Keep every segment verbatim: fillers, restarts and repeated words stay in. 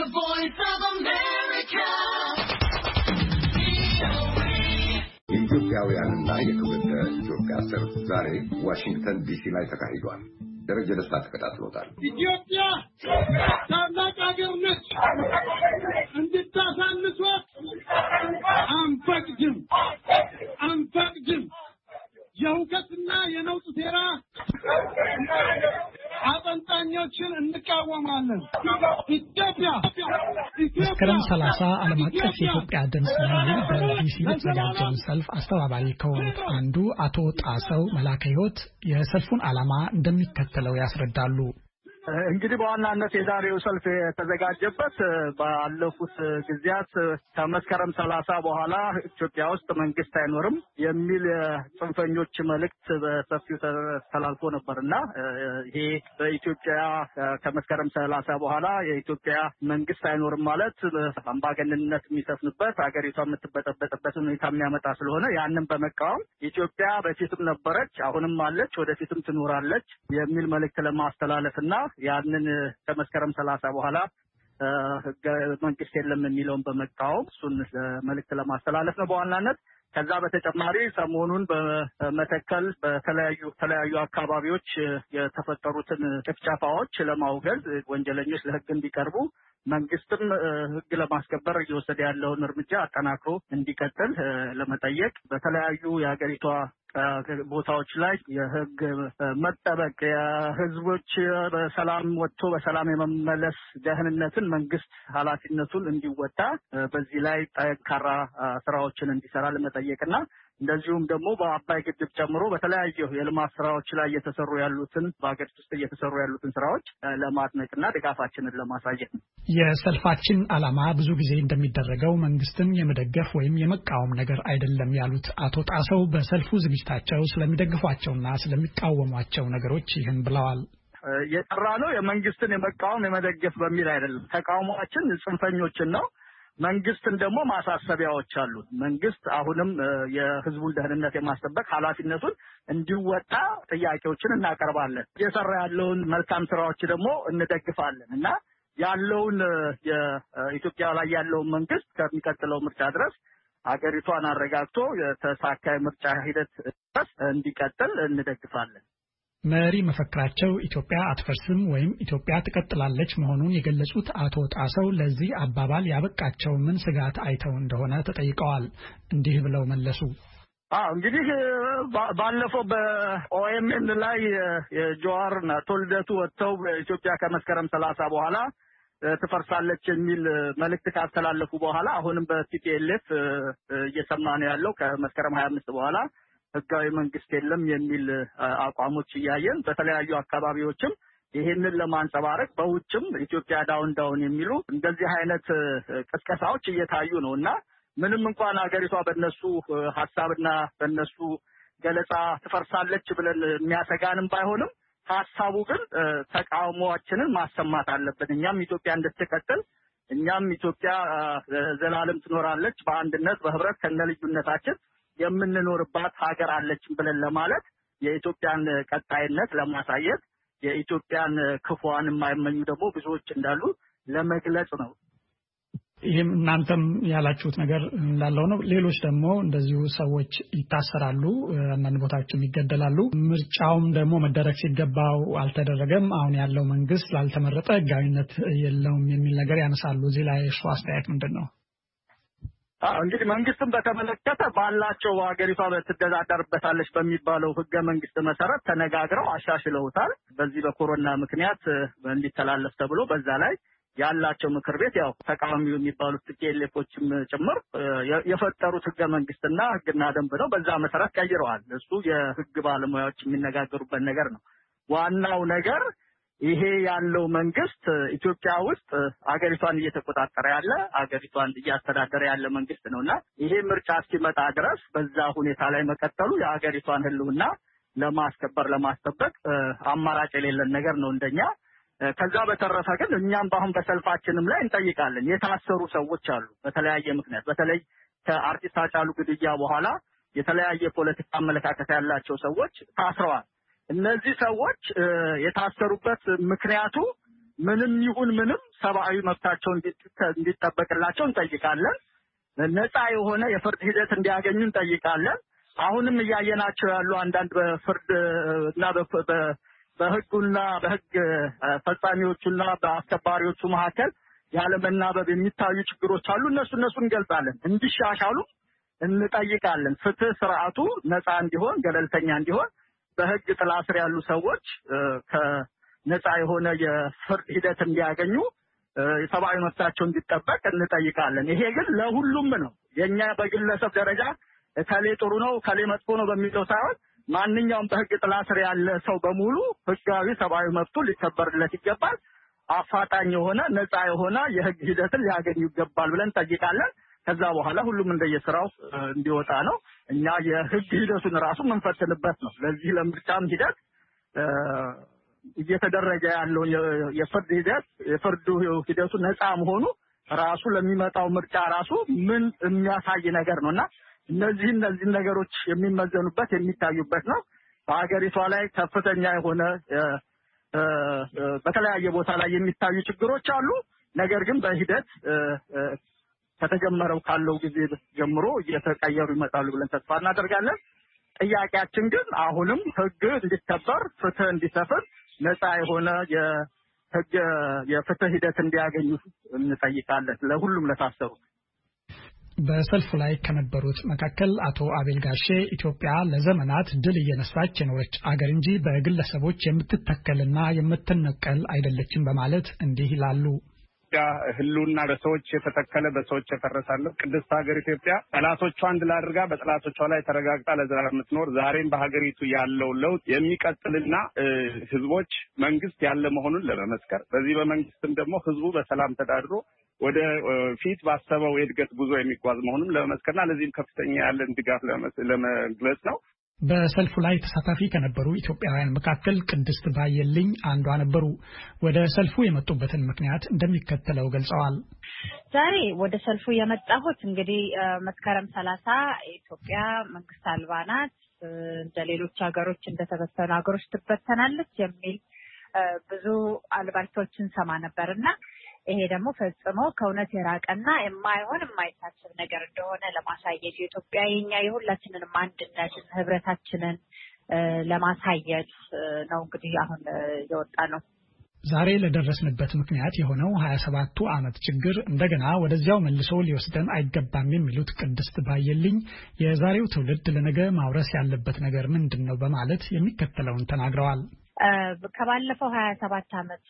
The Voice of America. የኢትዮጵያውያንና የትውልደ ኢትዮጵያ ሰልፍ ዛሬ ዋሽንግተን ዲሲ ላይ ተካሂዷል። ደረጀ ደስታ ተከታትሎታል። ኢትዮጵያ ታላቅ ሀገር ነች። እንድታሳንሷት አንፈቅድም አንፈቅድም። የሁከትና የነውጥ ሴራ አጠንጣኞችን እንቃወማለን። ኢትዮጵያ መስከረም ሰላሳ ዓለም አቀፍ የኢትዮጵያ ድምጽ በሚል በዲሲ የተዘጋጀውን ሰልፍ አስተባባሪ ከሆኑት አንዱ አቶ ጣሰው መላከ ሕይወት የሰልፉን ዓላማ እንደሚከተለው ያስረዳሉ። እንግዲህ በዋናነት የዛሬው ሰልፍ የተዘጋጀበት ባለፉት ጊዜያት ከመስከረም ሰላሳ በኋላ ኢትዮጵያ ውስጥ መንግስት አይኖርም የሚል ጽንፈኞች መልእክት በሰፊው ተላልፎ ነበርና ይሄ በኢትዮጵያ ከመስከረም ሰላሳ በኋላ የኢትዮጵያ መንግስት አይኖርም ማለት አምባገነንነት የሚሰፍንበት ሀገሪቷ የምትበጠበጥበት ሁኔታ የሚያመጣ ስለሆነ ያንን በመቃወም ኢትዮጵያ በፊትም ነበረች፣ አሁንም አለች፣ ወደፊትም ትኖራለች የሚል መልእክት ለማስተላለፍና ያንን ከመስከረም ሰላሳ በኋላ ህገ መንግስት የለም የሚለውን በመቃወም እሱን መልእክት ለማስተላለፍ ነው በዋናነት። ከዛ በተጨማሪ ሰሞኑን በመተከል በተለያዩ ተለያዩ አካባቢዎች የተፈጠሩትን ጭፍጨፋዎች ለማውገዝ ወንጀለኞች ለህግ እንዲቀርቡ መንግስትም ህግ ለማስከበር እየወሰደ ያለውን እርምጃ አጠናክሮ እንዲቀጥል ለመጠየቅ በተለያዩ የሀገሪቷ ቦታዎች ላይ የህግ መጠበቅ የህዝቦች በሰላም ወጥቶ በሰላም የመመለስ ደህንነትን መንግስት ኃላፊነቱን እንዲወጣ በዚህ ላይ ጠንካራ ስራዎችን እንዲሰራ ለመጠየቅና እንደዚሁም ደግሞ በአባይ ግድብ ጨምሮ በተለያዩ የልማት ስራዎች ላይ እየተሰሩ ያሉትን በአገሪቱ ውስጥ እየተሰሩ ያሉትን ስራዎች ለማድነቅና ድጋፋችንን ለማሳየት ነው። የሰልፋችን ዓላማ ብዙ ጊዜ እንደሚደረገው መንግስትን የመደገፍ ወይም የመቃወም ነገር አይደለም ያሉት አቶ ጣሰው በሰልፉ ዝግጅታቸው ስለሚደግፏቸውና ስለሚቃወሟቸው ነገሮች ይህን ብለዋል። የጠራ ነው የመንግስትን የመቃወም የመደገፍ በሚል አይደለም። ተቃውሟችን ጽንፈኞችን ነው። መንግስትን ደግሞ ማሳሰቢያዎች አሉ። መንግስት አሁንም የህዝቡን ደህንነት የማስጠበቅ ኃላፊነቱን እንዲወጣ ጥያቄዎችን እናቀርባለን። እየሰራ ያለውን መልካም ስራዎች ደግሞ እንደግፋለን እና ያለውን የኢትዮጵያ ላይ ያለውን መንግስት ከሚቀጥለው ምርጫ ድረስ አገሪቷን አረጋግቶ የተሳካ ምርጫ ሂደት ድረስ እንዲቀጥል እንደግፋለን። መሪ መፈክራቸው ኢትዮጵያ አትፈርስም ወይም ኢትዮጵያ ትቀጥላለች መሆኑን የገለጹት አቶ ጣሰው ለዚህ አባባል ያበቃቸው ምን ስጋት አይተው እንደሆነ ተጠይቀዋል። እንዲህ ብለው መለሱ። አዎ እንግዲህ ባለፈው በኦኤምኤን ላይ የጆዋርና ቶልደቱ ወጥተው ኢትዮጵያ ከመስከረም ሰላሳ በኋላ ትፈርሳለች የሚል መልእክት ካስተላለፉ በኋላ አሁንም በቲፒኤልኤፍ እየሰማነው ያለው ከመስከረም ሀያ አምስት በኋላ ህጋዊ መንግስት የለም የሚል አቋሞች እያየን በተለያዩ አካባቢዎችም ይሄንን ለማንጸባረቅ በውጭም ኢትዮጵያ ዳውን ዳውን የሚሉ እንደዚህ አይነት ቅስቀሳዎች እየታዩ ነውና ምንም እንኳን ሀገሪቷ በእነሱ ሐሳብና በእነሱ ገለጻ ትፈርሳለች ብለን የሚያሰጋንም ባይሆንም ሐሳቡ ግን ተቃውሞአችንን ማሰማት አለብን። እኛም ኢትዮጵያ እንድትቀጥል እኛም ኢትዮጵያ ዘላለም ትኖራለች በአንድነት በህብረት ከነልዩነታችን የምንኖርባት ሀገር አለች ብለን ለማለት የኢትዮጵያን ቀጣይነት ለማሳየት የኢትዮጵያን ክፉዋን የማይመኙ ደግሞ ብዙዎች እንዳሉ ለመግለጽ ነው። ይህም እናንተም ያላችሁት ነገር እንዳለው ነው። ሌሎች ደግሞ እንደዚሁ ሰዎች ይታሰራሉ፣ አንዳንድ ቦታዎችም ይገደላሉ። ምርጫውም ደግሞ መደረግ ሲገባው አልተደረገም። አሁን ያለው መንግስት ላልተመረጠ ህጋዊነት የለውም የሚል ነገር ያነሳሉ። እዚህ ላይ እሱ አስተያየት ምንድን ነው? እንግዲህ መንግስትን በተመለከተ ባላቸው ሀገሪቷ በትተዳደርበታለች በሚባለው ህገ መንግስት መሰረት ተነጋግረው አሻሽለውታል። በዚህ በኮሮና ምክንያት እንዲተላለፍ ተብሎ በዛ ላይ ያላቸው ምክር ቤት ያው ተቃዋሚው የሚባሉት ቲፒኤልኤፎችም ጭምር የፈጠሩት ህገ መንግስትና ህግና ደንብ ነው። በዛ መሰረት ቀይረዋል። እሱ የህግ ባለሙያዎች የሚነጋገሩበት ነገር ነው። ዋናው ነገር ይሄ ያለው መንግስት ኢትዮጵያ ውስጥ አገሪቷን እየተቆጣጠረ ያለ አገሪቷን እያስተዳደረ ያለ መንግስት ነውና ይሄ ምርጫ እስኪመጣ ድረስ በዛ ሁኔታ ላይ መቀጠሉ የአገሪቷን ህልውና ለማስከበር ለማስጠበቅ አማራጭ የሌለን ነገር ነው እንደኛ። ከዛ በተረፈ ግን እኛም ባሁን በሰልፋችንም ላይ እንጠይቃለን። የታሰሩ ሰዎች አሉ በተለያየ ምክንያት በተለይ ከአርቲስት ሃጫሉ ግድያ በኋላ የተለያየ ፖለቲካ አመለካከት ያላቸው ሰዎች ታስረዋል። እነዚህ ሰዎች የታሰሩበት ምክንያቱ ምንም ይሁን ምንም ሰብአዊ መብታቸው እንዲጠበቅላቸው እንጠይቃለን። ነፃ የሆነ የፍርድ ሂደት እንዲያገኙ እንጠይቃለን። አሁንም እያየናቸው ያሉ አንዳንድ በፍርድ እና በህጉና በህግ ፈጻሚዎቹና በአስከባሪዎቹ መካከል ያለመናበብ የሚታዩ ችግሮች አሉ። እነሱ እነሱን እንገልጻለን፣ እንዲሻሻሉ እንጠይቃለን። ፍትህ ስርዓቱ ነፃ እንዲሆን፣ ገለልተኛ እንዲሆን፣ በህግ ጥላ ስር ያሉ ሰዎች ከነፃ የሆነ የፍርድ ሂደት እንዲያገኙ፣ የሰብአዊ መብታቸው እንዲጠበቅ እንጠይቃለን። ይሄ ግን ለሁሉም ነው። የኛ በግለሰብ ደረጃ ከሌ ጥሩ ነው ከሌ መጥፎ ነው በሚለው ሳይሆን ማንኛውም በህግ ጥላ ስር ያለ ሰው በሙሉ ህጋዊ ሰብአዊ መብቱ ሊከበርለት ይገባል። አፋጣኝ የሆነ ነፃ የሆነ የህግ ሂደትን ሊያገኙ ይገባል ብለን እንጠይቃለን። ከዛ በኋላ ሁሉም እንደየስራው እንዲወጣ ነው። እኛ የህግ ሂደቱን ራሱ መንፈትንበት ነው። ለዚህ ለምርጫም ሂደት እየተደረገ ያለው የፍርድ ሂደት የፍርዱ ሂደቱ ነፃ መሆኑ ራሱ ለሚመጣው ምርጫ ራሱ ምን የሚያሳይ ነገር ነውና እነዚህ እነዚህ ነገሮች የሚመዘኑበት የሚታዩበት ነው። በአገሪቷ ላይ ከፍተኛ የሆነ በተለያየ ቦታ ላይ የሚታዩ ችግሮች አሉ። ነገር ግን በሂደት ከተጀመረው ካለው ጊዜ ጀምሮ እየተቀየሩ ይመጣሉ ብለን ተስፋ እናደርጋለን። ጥያቄያችን ግን አሁንም ህግ እንዲከበር፣ ፍትህ እንዲሰፍን፣ ነፃ የሆነ የህግ የፍትህ ሂደት እንዲያገኙ እንጠይቃለን ለሁሉም ለታሰሩት። በሰልፉ ላይ ከነበሩት መካከል አቶ አቤል ጋሼ ኢትዮጵያ ለዘመናት ድል እየነሳች የኖረች አገር እንጂ በግለሰቦች የምትተከልና የምትነቀል አይደለችም በማለት እንዲህ ይላሉ። ኢትዮጵያ ህልውና በሰዎች የተተከለ በሰዎች የተፈረሳለ ቅድስት ሀገር ኢትዮጵያ ጠላቶቿን ድል አድርጋ በጠላቶቿ ላይ ተረጋግጣ ለዘላለም የምትኖር ዛሬም በሀገሪቱ ያለው ለውጥ የሚቀጥልና ህዝቦች መንግስት ያለ መሆኑን ለመመስከር በዚህ በመንግስትም ደግሞ ህዝቡ በሰላም ተዳድሮ ወደ ፊት ባሰበው የእድገት ጉዞ የሚጓዝ መሆኑን ለመመስከርና ለዚህም ከፍተኛ ያለን ድጋፍ ለመግለጽ ነው። በሰልፉ ላይ ተሳታፊ ከነበሩ ኢትዮጵያውያን መካከል ቅድስት ባየልኝ አንዷ ነበሩ። ወደ ሰልፉ የመጡበትን ምክንያት እንደሚከተለው ገልጸዋል። ዛሬ ወደ ሰልፉ የመጣሁት እንግዲህ መስከረም ሰላሳ ኢትዮጵያ መንግስት አልባ ናት፣ እንደ ሌሎች ሀገሮች እንደተበተኑ ሀገሮች ትበተናለች የሚል ብዙ አልባልቶችን ሰማ ነበርና ይሄ ደግሞ ፈጽሞ ከእውነት የራቀና የማይሆን የማይታሰብ ነገር እንደሆነ ለማሳየት የኢትዮጵያ የኛ የሁላችንንም አንድነትን ህብረታችንን ለማሳየት ነው እንግዲህ አሁን የወጣ ነው። ዛሬ ለደረስንበት ምክንያት የሆነው ሀያ ሰባቱ ዓመት ችግር እንደገና ወደዚያው መልሶ ሊወስደን አይገባም የሚሉት ቅድስት ባየልኝ የዛሬው ትውልድ ለነገ ማውረስ ያለበት ነገር ምንድነው በማለት የሚከተለውን ተናግረዋል። ከባለፈው ሀያ ሰባት ዓመት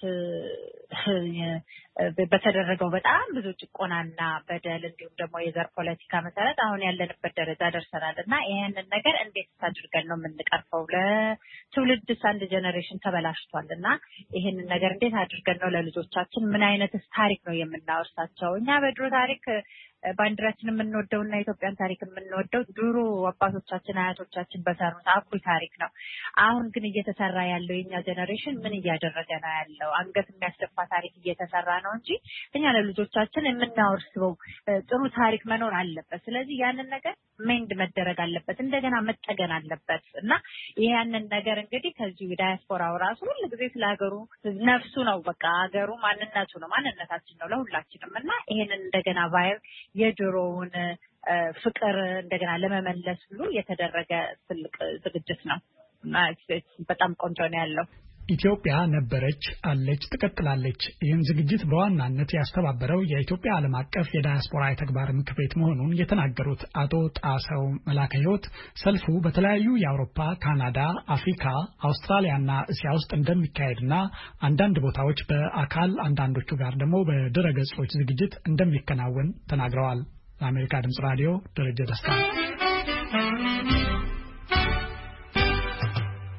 በተደረገው በጣም ብዙ ጭቆናና በደል እንዲሁም ደግሞ የዘር ፖለቲካ መሰረት አሁን ያለንበት ደረጃ ደርሰናልና ይሄንን ነገር እንዴት አድርገን ነው የምንቀርፈው? ለትውልድስ አንድ ጄኔሬሽን ተበላሽቷልና ይሄንን ነገር እንዴት አድርገን ነው ለልጆቻችን ምን አይነት ታሪክ ነው የምናወርሳቸው? እኛ በድሮ ታሪክ ባንዲራችን የምንወደውና የኢትዮጵያን ታሪክ የምንወደው ድሮ አባቶቻችን አያቶቻችን በሰሩት አኩሪ ታሪክ ነው። አሁን ግን እየተሰራ ያለው የኛ ጄኔሬሽን ምን እያደረገ ነው ያለው? አንገት የሚያስደፋ ታሪክ እየተሰራ ነው እንጂ እኛ ለልጆቻችን የምናወርሰው ጥሩ ታሪክ መኖር አለበት። ስለዚህ ያንን ነገር ሜንድ መደረግ አለበት፣ እንደገና መጠገን አለበት እና ያንን ነገር እንግዲህ ከዚህ ዳያስፖራው ራሱ ሁሉ ጊዜ ስለ ሀገሩ ነፍሱ ነው፣ በቃ ሀገሩ ማንነቱ ነው፣ ማንነታችን ነው ለሁላችንም እና ይሄንን እንደገና ባይ የድሮውን ፍቅር እንደገና ለመመለስ ሁሉ የተደረገ ትልቅ ዝግጅት ነው እና በጣም ቆንጆ ነው ያለው። ኢትዮጵያ ነበረች፣ አለች፣ ትቀጥላለች። ይህን ዝግጅት በዋናነት ያስተባበረው የኢትዮጵያ ዓለም አቀፍ የዳያስፖራ የተግባር ምክር ቤት መሆኑን የተናገሩት አቶ ጣሰው መላከ ሕይወት ሰልፉ በተለያዩ የአውሮፓ፣ ካናዳ፣ አፍሪካ፣ አውስትራሊያና እስያ ውስጥ እንደሚካሄድና አንዳንድ ቦታዎች በአካል አንዳንዶቹ ጋር ደግሞ በድረገጾች ዝግጅት እንደሚከናወን ተናግረዋል። ለአሜሪካ ድምጽ ራዲዮ ደረጀ ደስታ